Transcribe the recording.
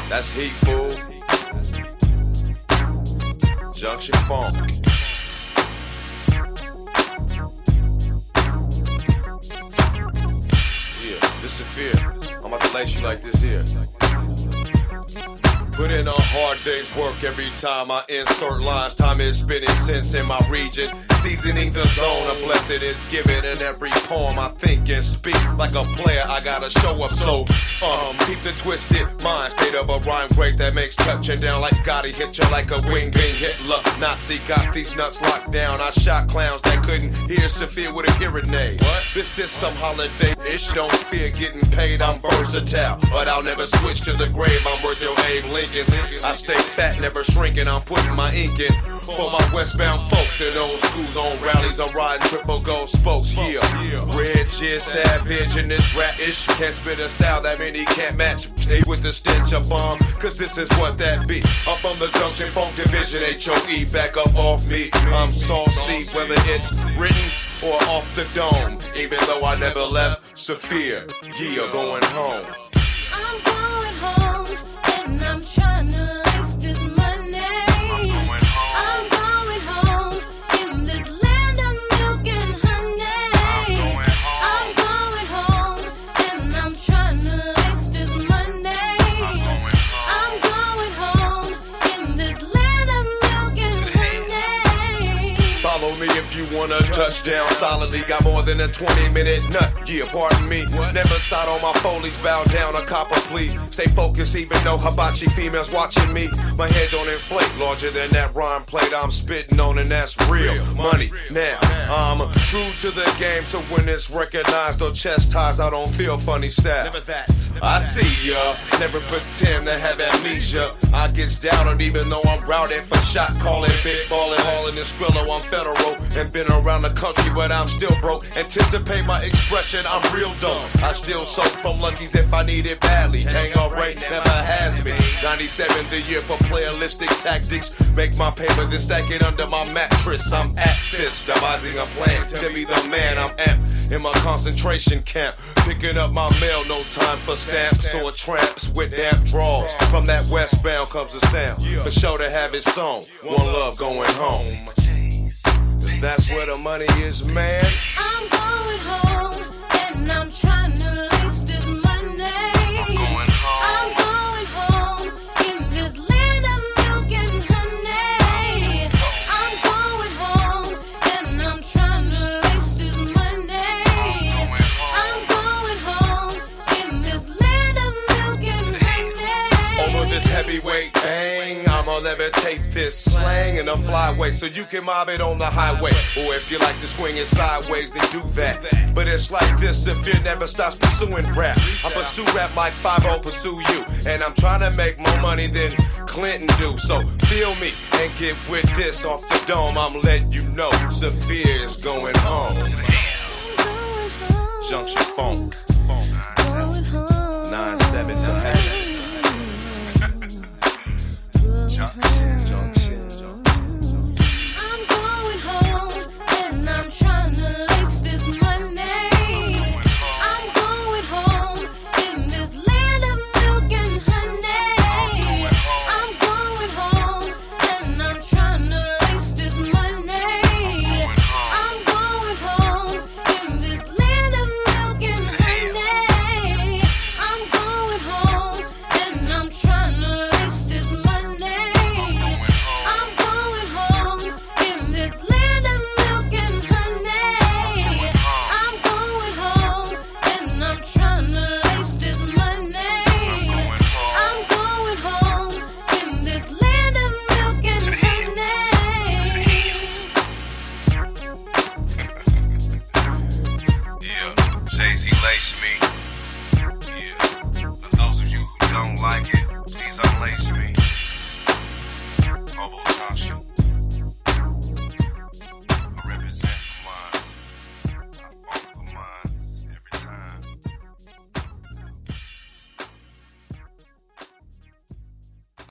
That's heat, fool. Junction Funk. Yeah, this is fear. I'm about to lace you like this here. Put in a hard day's work every time I insert lines. Time is spinning sense in my region. Seasoning the zone, a blessed is given in every poem I think and speak. Like a player, I gotta show up, so keep the twisted mind. State of a rhyme break that makes touching down like Gotti. Hit you like a wing being Hitler. Nazi got these nuts locked down. I shot clowns that couldn't hear Sophia with a hearing aid. What? This is some holiday ish. Don't fear getting paid, I'm versatile. But I'll never switch to the grave, I'm worth your Abe Lincoln. I stay fat, never shrinking, I'm putting my ink in. For my westbound folks in old schools on rallies, I'm riding triple gold spokes. Yeah, red jizz savage in this rat-ish. Can't spit a style that many can't match. Stay with the stench of bomb, cause this is what that be. I'm from the Junction Funk Division, HOE, back up off me. I'm saucy, whether it's written or off the dome. Even though I never left Sophia, yeah, going home. I'm going home, and I'm trying to lace this money. I'm going home in this land of milk and honey. I'm going home, and I'm trying to lace this money. I'm going home in this land of milk and honey. Follow me if you want a touchdown solidly. Got more than a 20-minute nut. Yeah, pardon me. Never sat on my folies, bow down a copper plea. Stay focused even though hibachi females watching me. My head don't inflate larger than that rhyme plate I'm spitting on, and that's real money. Now, I'm true to the game, so when it's recognized or chastised, I don't feel funny style. I see ya, never pretend to have amnesia. I gets down on even though I'm routed for shot calling, big ballin', hauling and Skrilla. I'm federal and been around the country, but I'm still broke. Anticipate my expression, I'm real dumb. I still soak from Lucky's if I need it badly. Tango Ray never has me. 97 the year for playalistic tactics. Make my paper, then stack it under my mattress. I'm at this, devising a plan to be the man. I'm amped in my concentration camp, picking up my mail, no time for stamps or tramps with damp draws. From that westbound comes the sound, for sure to have it song. One love going home. Cause that's where the money is, man. I'm going home, and I'm trying to lace this money. I'm going home in this land of milk and honey. I'm going home, and I'm trying to lace this money. I'm going home in this land of milk and honey. Over this heavyweight bang, I'ma levitate this slang in a flyway so you can mob it on the highway. Or if you like to swing it sideways, then do that. But it's like this, if it never stops pursuing rap. I pursue rap like 5-0 pursue you. And I'm trying to make more money than Clinton do. So feel me and get with this off the dome. I'm letting you know Sophia is going home. Junction Funk. 9-7 to heaven. I'm going home, and I'm trying to lace this money. I'm going home in this land of milk and honey. I'm going home, and I'm trying to lace this money. I'm going home in this land of milk and honey. I'm going home, and I'm trying to lace this money. I'm going home in this land of milk and honey. I'm going home, and I'm trying to lace this money. I'm going home in this land of milk and honey. Yeah, Jay-Z lace me. Yeah, for those of you who don't like it, please unlace me. Hobo Junction.